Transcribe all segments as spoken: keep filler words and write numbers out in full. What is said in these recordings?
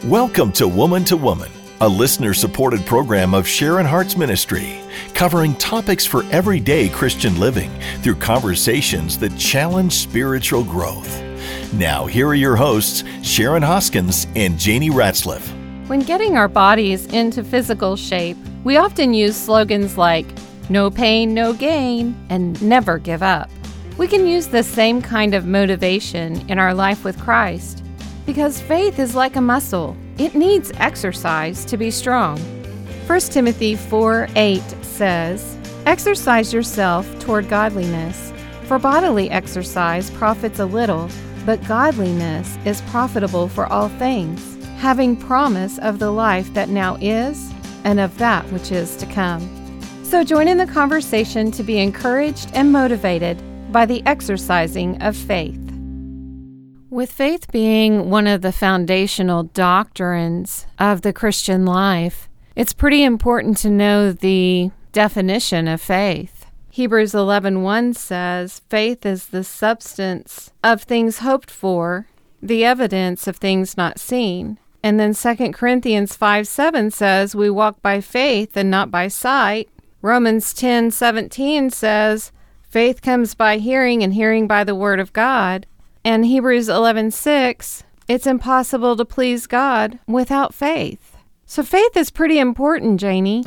Welcome to Woman to Woman, a listener-supported program of Sharon Hart's ministry, covering topics for everyday Christian living through conversations that challenge spiritual growth. Now, here are your hosts, Sharon Hoskins and Janie Ratzliff. When getting our bodies into physical shape, we often use slogans like, no pain, no gain, and never give up. We can use the same kind of motivation in our life with Christ, because faith is like a muscle. It needs exercise to be strong. First Timothy four eight says, exercise yourself toward godliness, for bodily exercise profits a little, but godliness is profitable for all things, having promise of the life that now is and of that which is to come. So join in the conversation to be encouraged and motivated by the exercising of faith. With faith being one of the foundational doctrines of the Christian life, it's pretty important to know the definition of faith. Hebrews eleven one says, faith is the substance of things hoped for, the evidence of things not seen. And then Second Corinthians five seven says, we walk by faith and not by sight. Romans ten seventeen says, faith comes by hearing and hearing by the word of God. And Hebrews eleven six, it's impossible to please God without faith. So faith is pretty important, Janie.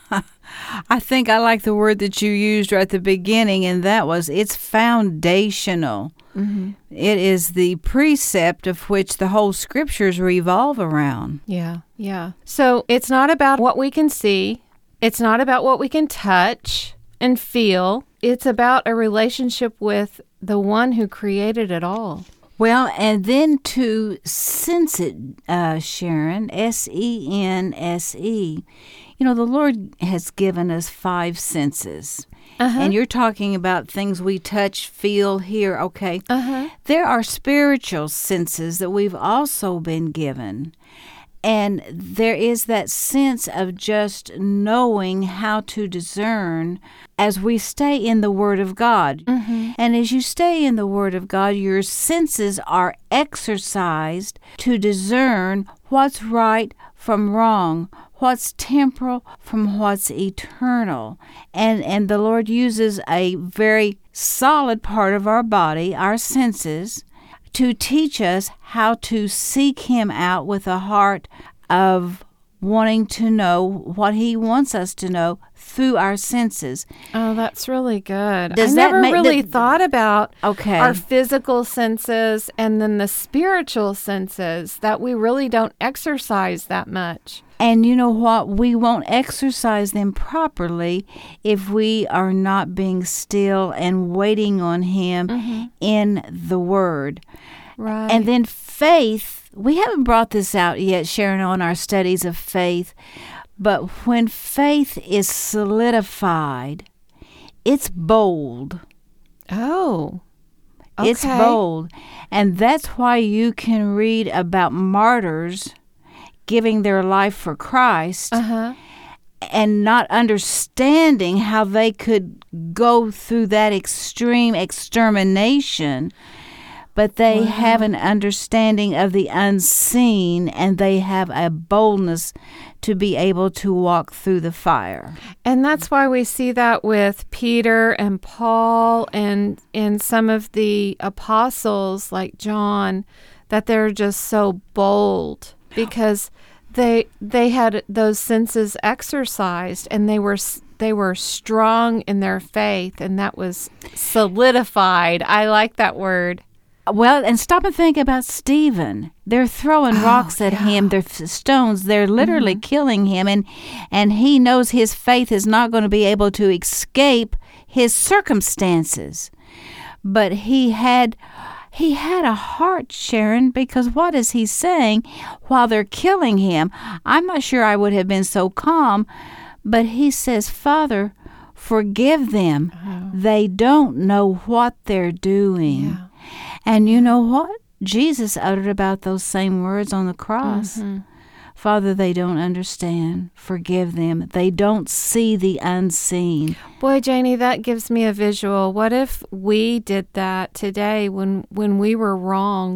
I think I like the word that you used right at the beginning, and that was it's foundational. Mm-hmm. It is the precept of which the whole scriptures revolve around. Yeah, yeah. So it's not about what we can see. It's not about what we can touch and feel. It's about a relationship with the one who created it all. Well, and then to sense it, uh, Sharon, S E N S E. You know, the Lord has given us five senses. Uh-huh. And you're talking about things we touch, feel, hear, okay? Uh-huh. There are spiritual senses that we've also been given. And there is that sense of just knowing how to discern as we stay in the Word of God. Mm-hmm. And as you stay in the Word of God, your senses are exercised to discern what's right from wrong, what's temporal from what's eternal. And, and the Lord uses a very solid part of our body, our senses, to teach us how to seek Him out with a heart of wanting to know what He wants us to know through our senses. Oh, that's really good. Does I that never make really the, thought about okay. our physical senses and then the spiritual senses that we really don't exercise that much. And you know what? We won't exercise them properly if we are not being still and waiting on Him mm-hmm. in the Word. Right. And then faith, we haven't brought this out yet, Sharon, on our studies of faith, but when faith is solidified, it's bold. Oh, okay. It's bold. And that's why you can read about martyrs giving their life for Christ uh-huh. and not understanding how they could go through that extreme extermination, but they wow. have an understanding of the unseen, and they have a boldness to be able to walk through the fire. And that's why we see that with Peter and Paul and, and some of the apostles like John, that they're just so bold. Because they they had those senses exercised, and they were they were strong in their faith, and that was solidified. I like that word. Well, and stop and think about Stephen. They're throwing oh, rocks at yeah. him. They're stones. They're literally mm-hmm. killing him, and and he knows his faith is not going to be able to escape his circumstances. But he had. He had a heart, Sharon, because what is he saying while they're killing him? I'm not sure I would have been so calm, but he says, Father, forgive them. Oh. They don't know what they're doing. Yeah. And you know what? Jesus uttered about those same words on the cross. Mm-hmm. Father, they don't understand. Forgive them. They don't see the unseen. Boy, Janie, that gives me a visual. What if we did that today when, when we were wronged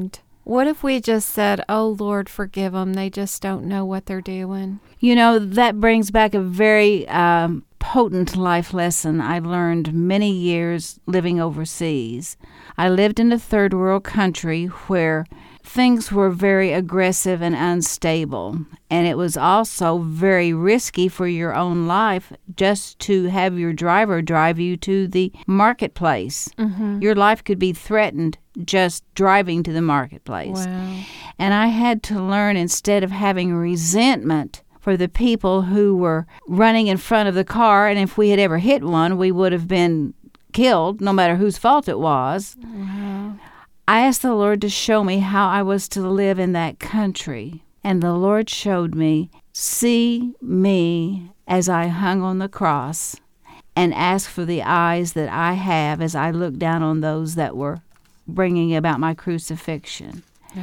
What if we just said, oh, Lord, forgive them. They just don't know what they're doing. You know, that brings back a very um, potent life lesson I learned many years living overseas. I lived in a third world country where things were very aggressive and unstable, and it was also very risky for your own life just to have your driver drive you to the marketplace. Mm-hmm. Your life could be threatened just driving to the marketplace. Wow. And I had to learn, instead of having resentment for the people who were running in front of the car, and if we had ever hit one, we would have been killed, no matter whose fault it was. Wow. I asked the Lord to show me how I was to live in that country. And the Lord showed me, see me as I hung on the cross, and ask for the eyes that I have as I look down on those that were bringing about my crucifixion.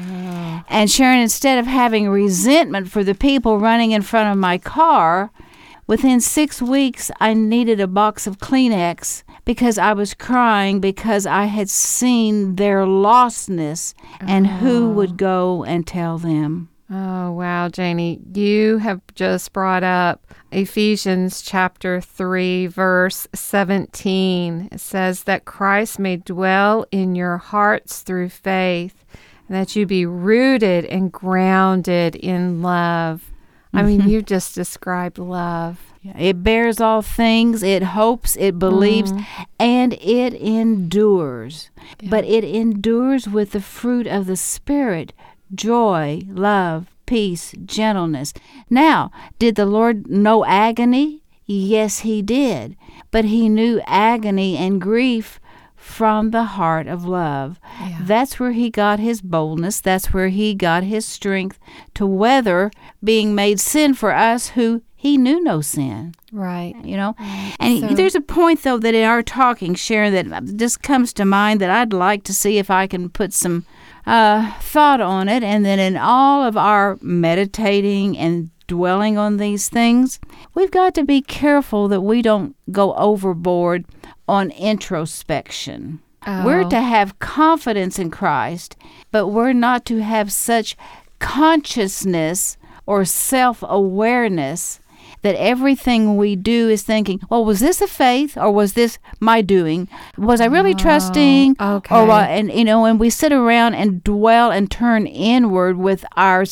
Oh. And Sharon, instead of having resentment for the people running in front of my car, within six weeks I needed a box of Kleenex because I was crying because I had seen their lostness and oh. who would go and tell them. Oh, wow, Janie. You have just brought up Ephesians chapter three, verse seventeen. It says that Christ may dwell in your hearts through faith, and that you be rooted and grounded in love. I mean, mm-hmm. you just described love. It bears all things, it hopes, it believes, mm. and it endures. Yeah. But it endures with the fruit of the Spirit, joy, love, peace, gentleness. Now, did the Lord know agony? Yes, he did. But he knew agony and grief from the heart of love. Yeah. That's where he got his boldness. That's where he got his strength to weather being made sin for us who he knew no sin. Right. You know? Right. And so, there's a point, though, that in our talking, Sharon, that just comes to mind that I'd like to see if I can put some uh, thought on it. And then in all of our meditating and dwelling on these things, we've got to be careful that we don't go overboard on introspection. Oh. We're to have confidence in Christ, but we're not to have such consciousness or self-awareness that everything we do is thinking, well, was this a faith or was this my doing? Was I really oh, trusting? Okay. Or what? And, you know, and we sit around and dwell and turn inward with our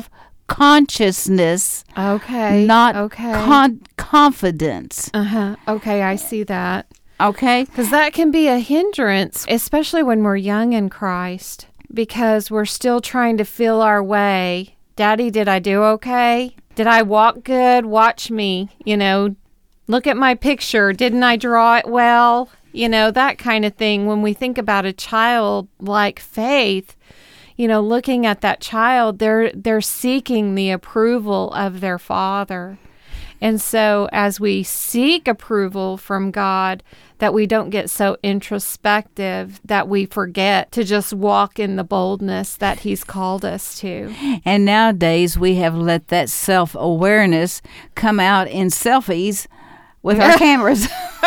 self-consciousness. Okay. Not okay. Con- confidence. Uh-huh. Okay, I see that. Okay. Because that can be a hindrance, especially when we're young in Christ, because we're still trying to feel our way. Daddy, did I do okay? Did I walk good? Watch me. You know, look at my picture. Didn't I draw it well? You know, that kind of thing. When we think about a childlike faith, you know, looking at that child, they're they're seeking the approval of their father. And so as we seek approval from God, that we don't get so introspective that we forget to just walk in the boldness that he's called us to. And nowadays we have let that self-awareness come out in selfies with our cameras.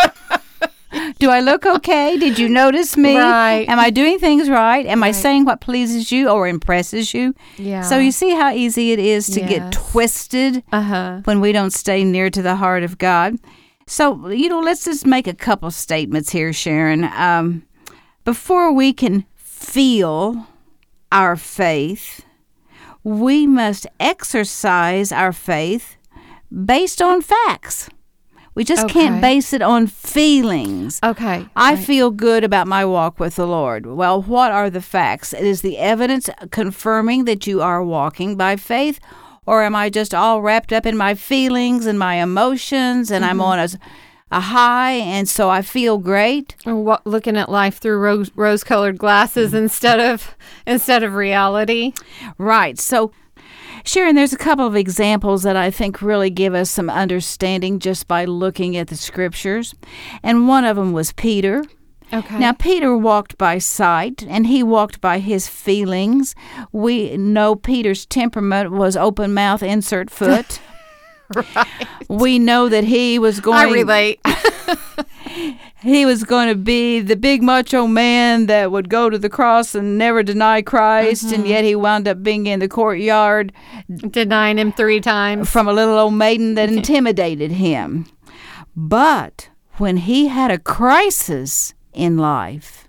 Do I look okay? Did you notice me? Right. Am I doing things right? Am right. I saying what pleases you or impresses you? Yeah. So you see how easy it is to yes. get twisted uh-huh. when we don't stay near to the heart of God. So, you know, let's just make a couple statements here, Sharon. Um, before we can feel our faith, we must exercise our faith based on facts. We just okay. can't base it on feelings. Okay. I right. feel good about my walk with the Lord. Well, what are the facts? Is the evidence confirming that you are walking by faith? Or am I just all wrapped up in my feelings and my emotions and mm-hmm. I'm on a, a high and so I feel great? Or what, looking at life through rose, rose-colored glasses mm-hmm. instead of instead of reality? Right. So, Sharon, there's a couple of examples that I think really give us some understanding just by looking at the scriptures. And one of them was Peter. Okay. Now, Peter walked by sight, and he walked by his feelings. We know Peter's temperament was open mouth, insert foot. Right. We know that he was going... I relate. he was going to be the big macho man that would go to the cross and never deny Christ, mm-hmm. and yet he wound up being in the courtyard denying him three times from a little old maiden that intimidated him. But when he had a crisis in life,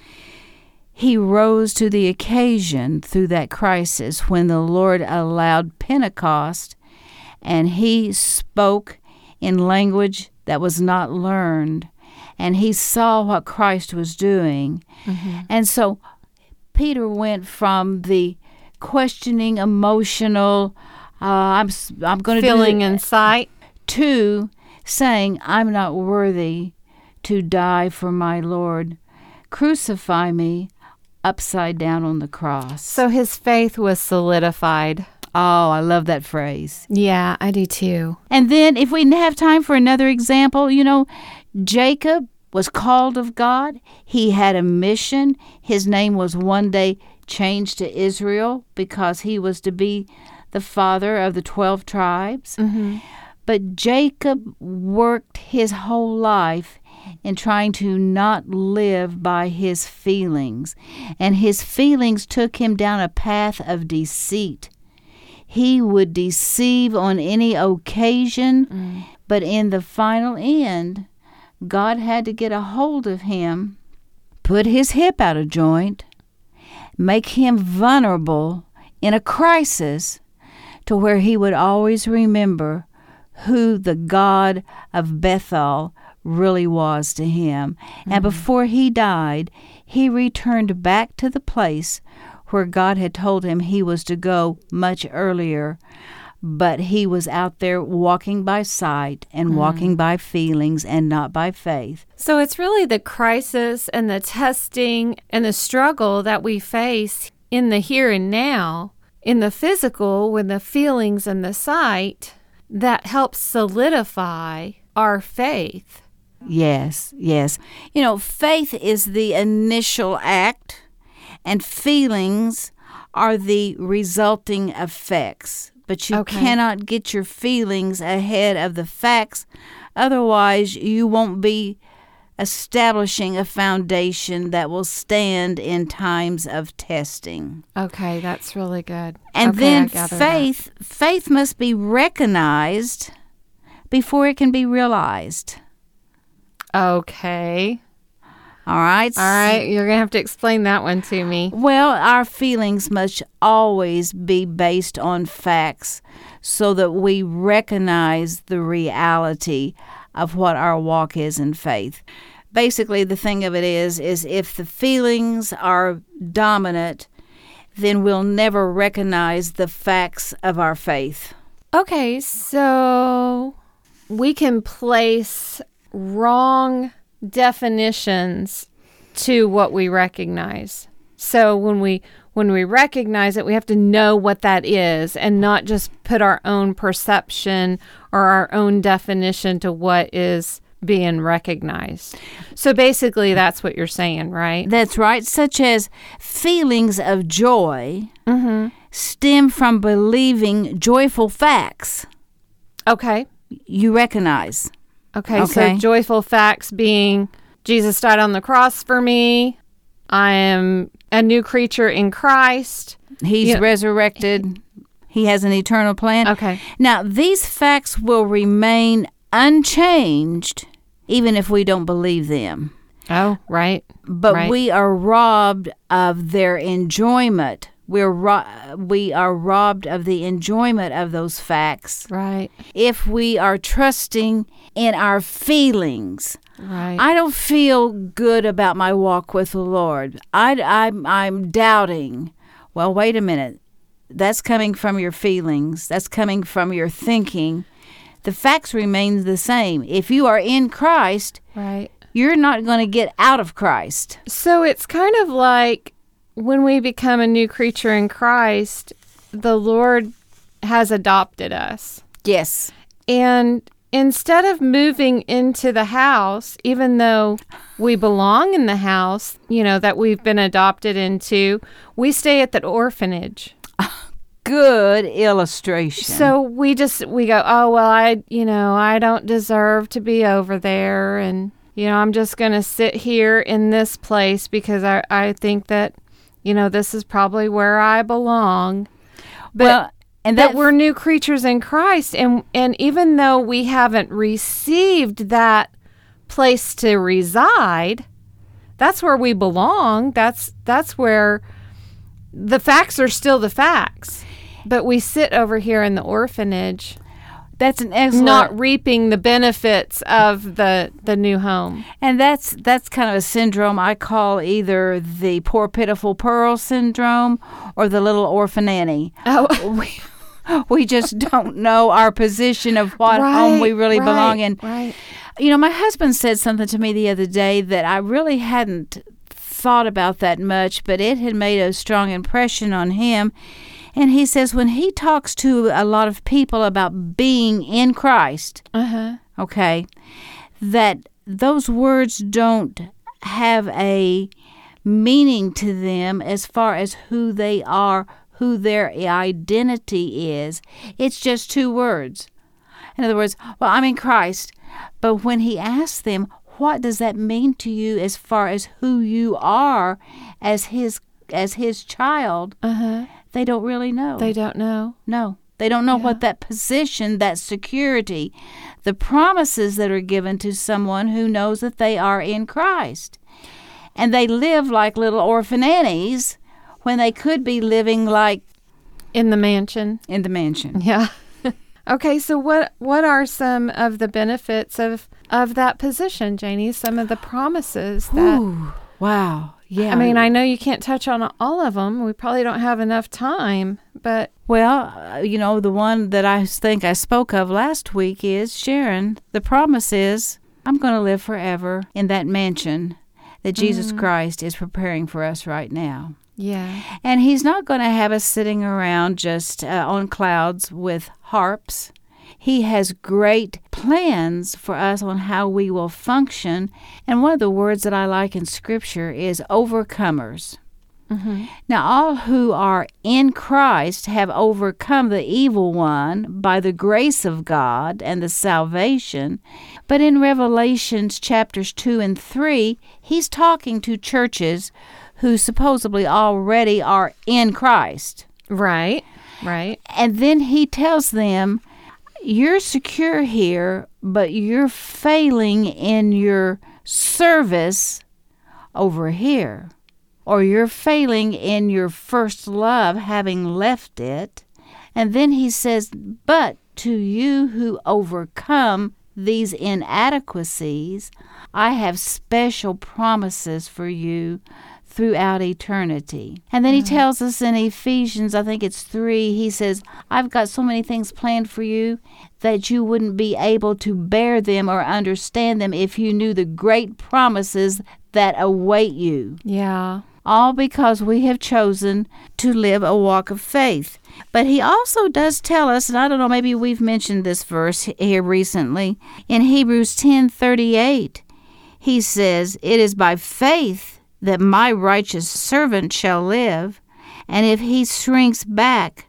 he rose to the occasion through that crisis when the Lord allowed Pentecost, and he spoke in language that was not learned, and he saw what Christ was doing. Mm-hmm. And so Peter went from the questioning, emotional, uh, I'm I'm going to feeling do in sight, to saying, I'm not worthy to die for my Lord. Crucify me upside down on the cross. So his faith was solidified. Oh, I love that phrase. Yeah, I do too. And then if we have time for another example, you know, Jacob was called of God. He had a mission. His name was one day changed to Israel because he was to be the father of the twelve tribes. Mm-hmm. But Jacob worked his whole life in trying to not live by his feelings. And his feelings took him down a path of deceit. He would deceive on any occasion, mm. but in the final end, God had to get a hold of him, put his hip out of joint, make him vulnerable in a crisis to where he would always remember who the God of Bethel really was to him. Mm-hmm. And before he died, he returned back to the place where God had told him he was to go much earlier, but he was out there walking by sight and mm. walking by feelings and not by faith. So it's really the crisis and the testing and the struggle that we face in the here and now, in the physical, with the feelings and the sight, that helps solidify our faith. Yes, yes. You know, faith is the initial act, and feelings are the resulting effects. But you okay. cannot get your feelings ahead of the facts. Otherwise, you won't be establishing a foundation that will stand in times of testing. Okay, that's really good. And okay, then faith, that. faith must be recognized before it can be realized. Okay. All right. All right. You're going to have to explain that one to me. Well, our feelings must always be based on facts so that we recognize the reality of what our walk is in faith. Basically, the thing of it is, is if the feelings are dominant, then we'll never recognize the facts of our faith. Okay, so we can place wrong definitions to what we recognize. So when we when we recognize it, we have to know what that is and not just put our own perception or our own definition to what is being recognized. So basically that's what you're saying, right? That's right. Such as feelings of joy mm-hmm. stem from believing joyful facts. Okay. You recognize. Okay, okay, so joyful facts being Jesus died on the cross for me. I am a new creature in Christ. He's you know, resurrected. He has an eternal plan. Okay. Now, these facts will remain unchanged even if we don't believe them. Oh, right. But right. we are robbed of their enjoyment. We're ro- we are robbed of the enjoyment of those facts. Right. If we are trusting in our feelings. Right. I don't feel good about my walk with the Lord. I, I'm, I'm doubting. Well, wait a minute. That's coming from your feelings. That's coming from your thinking. The facts remain the same. If you are in Christ, right, you're not going to get out of Christ. So it's kind of like when we become a new creature in Christ, the Lord has adopted us. Yes. And instead of moving into the house, even though we belong in the house, you know, that we've been adopted into, we stay at the orphanage. Good illustration. So we just, we go, oh, well, I, you know, I don't deserve to be over there. And you know, I'm just going to sit here in this place because I, I think that, you know, this is probably where I belong. But well, and that that we're new creatures in Christ. And, and even though we haven't received that place to reside, that's where we belong. That's that's where the facts are still the facts. But we sit over here in the orphanage. That's an excellent, not reaping the benefits of the the new home. And that's that's kind of a syndrome I call either the poor pitiful pearl syndrome or the little orphan Annie. Oh, we, we just don't know our position of what right, home we really right, belong in. Right. You know, my husband said something to me the other day that I really hadn't thought about that much, but it had made a strong impression on him. And he says when he talks to a lot of people about being in Christ, uh-huh. okay, that those words don't have a meaning to them as far as who they are, who their identity is. It's just two words. In other words, well, I'm in Christ. But when he asks them, what does that mean to you as far as who you are as his as his child? Uh-huh. They don't really know. They don't know. No. They don't know Yeah. what that position, that security, the promises that are given to someone who knows that they are in Christ. And they live like little orphan Annies when they could be living like In the mansion. in the mansion. Yeah. Okay, so what what are some of the benefits of, of that position, Janie? Some of the promises that... Ooh, wow. Yeah. I mean, I know you can't touch on all of them. We probably don't have enough time, but... Well, uh, you know, the one that I think I spoke of last week is, Sharon, the promise is, I'm going to live forever in that mansion that Jesus Mm. Christ is preparing for us right now. Yeah. And he's not going to have us sitting around just uh, on clouds with harps. He has great plans for us on how we will function. And one of the words that I like in Scripture is overcomers. Mm-hmm. Now, all who are in Christ have overcome the evil one by the grace of God and the salvation. But in Revelations chapters two and three, he's talking to churches who supposedly already are in Christ. Right, right. And then he tells them, you're secure here, but you're failing in your service over here. Or you're failing in your first love, having left it. And then he says, but to you who overcome these inadequacies, I have special promises for you throughout eternity. And then he tells us in Ephesians, I think it's three, he says, I've got so many things planned for you that you wouldn't be able to bear them or understand them if you knew the great promises that await you. Yeah. All because we have chosen to live a walk of faith. But he also does tell us, and I don't know, maybe we've mentioned this verse here recently, in Hebrews ten thirty-eight, he says, it is by faith that my righteous servant shall live, and if he shrinks back,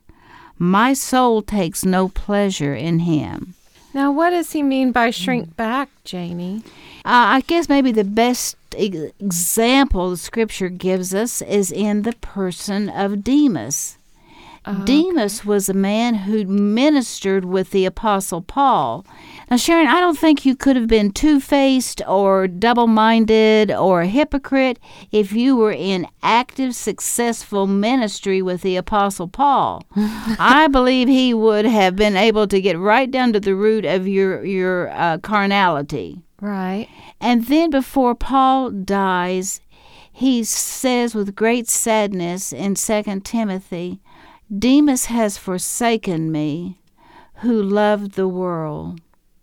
my soul takes no pleasure in him. Now, what does he mean by shrink back, Janie? Uh, I guess maybe the best e- example the Scripture gives us is in the person of Demas. Oh, Demas okay. was a man who ministered with the Apostle Paul. Now, Sharon, I don't think you could have been two-faced or double-minded or a hypocrite if you were in active, successful ministry with the Apostle Paul. I believe he would have been able to get right down to the root of your, your uh, carnality. Right. And then before Paul dies, he says with great sadness in Second Timothy, Demas has forsaken me, who loved the world.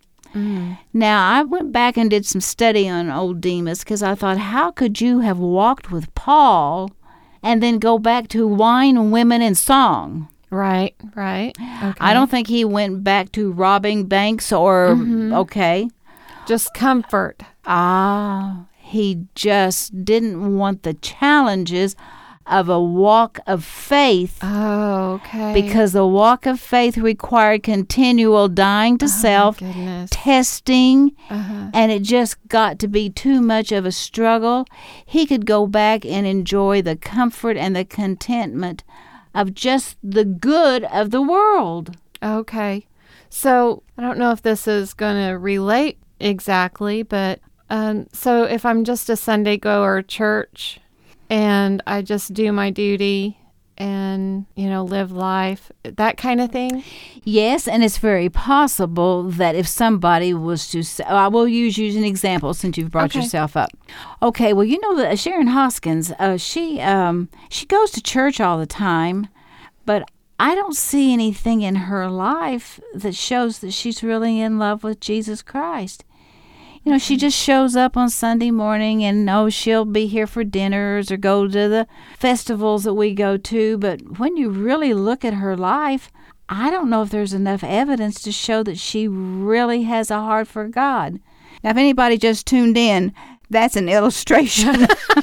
Mm. Now, I went back and did some study on old Demas because I thought, how could you have walked with Paul and then go back to wine, women, and song? Right, right. Okay. I don't think he went back to robbing banks or, Mhm. okay. Just comfort. Ah, he just didn't want the challenges of a walk of faith. Oh, okay. Because the walk of faith required continual dying to oh, self, testing, uh-huh. and it just got to be too much of a struggle. He could go back and enjoy the comfort and the contentment of just the good of the world. Okay. So I don't know if this is going to relate exactly, but um, so if I'm just a Sunday goer church and I just do my duty and, you know, live life, that kind of thing? Yes, and it's very possible that if somebody was to say, I will use you as an example since you've brought okay. yourself up. Okay, well, you know, that Sharon Hoskins, uh, she um, she goes to church all the time, but I don't see anything in her life that shows that she's really in love with Jesus Christ. You know, she just shows up on Sunday morning and, oh, she'll be here for dinners or go to the festivals that we go to. But when you really look at her life, I don't know if there's enough evidence to show that she really has a heart for God. Now, if anybody just tuned in, that's an illustration.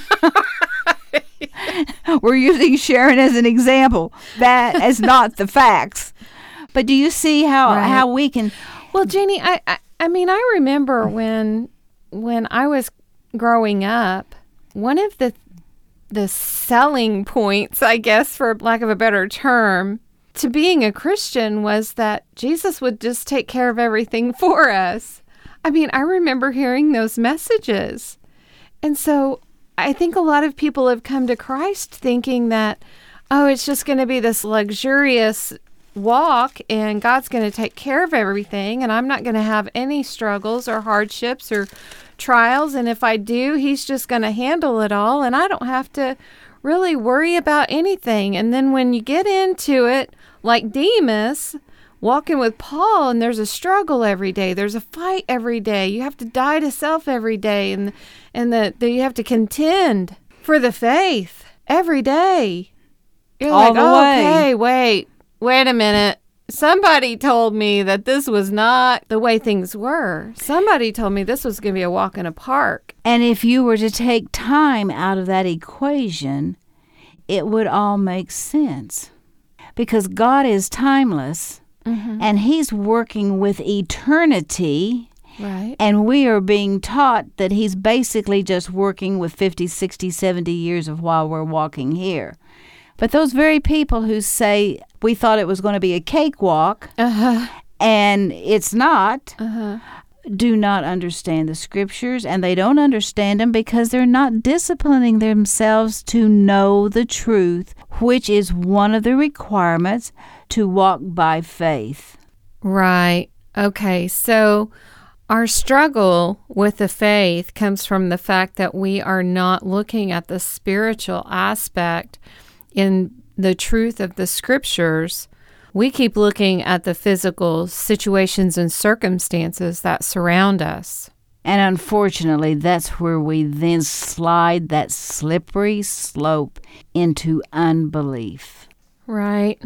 We're using Sharon as an example. That is not the facts. But do you see how, right. how we can... Well, Janie, I... I I mean, I remember when when I was growing up, one of the the selling points, I guess, for lack of a better term, to being a Christian was that Jesus would just take care of everything for us. I mean, I remember hearing those messages. And so I think a lot of people have come to Christ thinking that, oh, it's just going to be this luxurious walk and God's going to take care of everything and I'm not going to have any struggles or hardships or trials, and if I do, he's just going to handle it all and I don't have to really worry about anything. And then when you get into it, like Demas walking with Paul, and there's a struggle every day, there's a fight every day, you have to die to self every day, and and that you have to contend for the faith every day. You're all like, the oh, way. okay, wait Wait a minute. Somebody told me that this was not the way things were. Somebody told me this was going to be a walk in a park. And if you were to take time out of that equation, it would all make sense. Because God is timeless, mm-hmm. and he's working with eternity. Right. And we are being taught that he's basically just working with fifty, sixty, seventy years of while we're walking here. But those very people who say we thought it was going to be a cakewalk, uh-huh. and it's not, uh-huh. do not understand the scriptures, and they don't understand them because they're not disciplining themselves to know the truth, which is one of the requirements to walk by faith. Right. Okay. So our struggle with the faith comes from the fact that we are not looking at the spiritual aspect in the truth of the scriptures. We keep looking at the physical situations and circumstances that surround us. And unfortunately, that's where we then slide that slippery slope into unbelief. Right.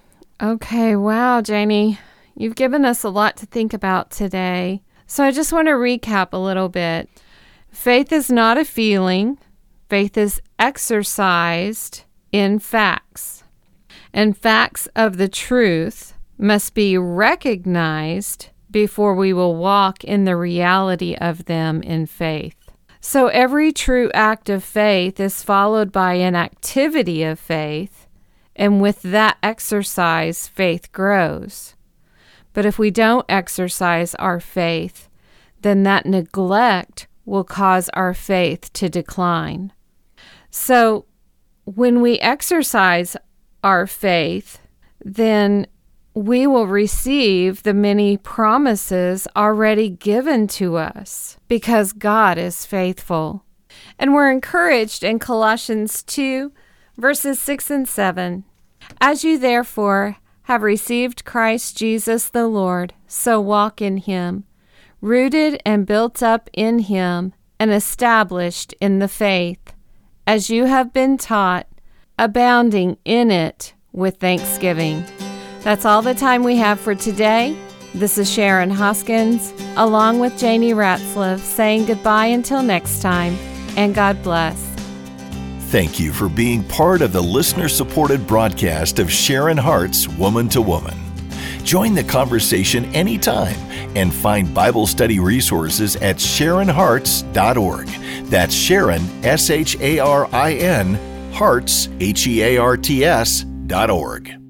Okay. Wow, Janie. You've given us a lot to think about today. So I just want to recap a little bit. Faith is not a feeling. Faith is exercised in facts. And facts of the truth must be recognized before we will walk in the reality of them in faith. So every true act of faith is followed by an activity of faith, and with that exercise, faith grows. But if we don't exercise our faith, then that neglect will cause our faith to decline. So when we exercise our faith, then we will receive the many promises already given to us because God is faithful. And we're encouraged in Colossians two, verses six and seven. As you therefore have received Christ Jesus the Lord, so walk in him, rooted and built up in him and established in the faith, as you have been taught, abounding in it with thanksgiving. That's all the time we have for today. This is Sharon Hoskins, along with Janie Ratzlaff, saying goodbye until next time, and God bless. Thank you for being part of the listener-supported broadcast of Sharon Hart's Woman to Woman. Join the conversation anytime and find Bible study resources at sharon harts dot org. That's Sharon, S H A R I N, Harts, H E A R T S, dot org.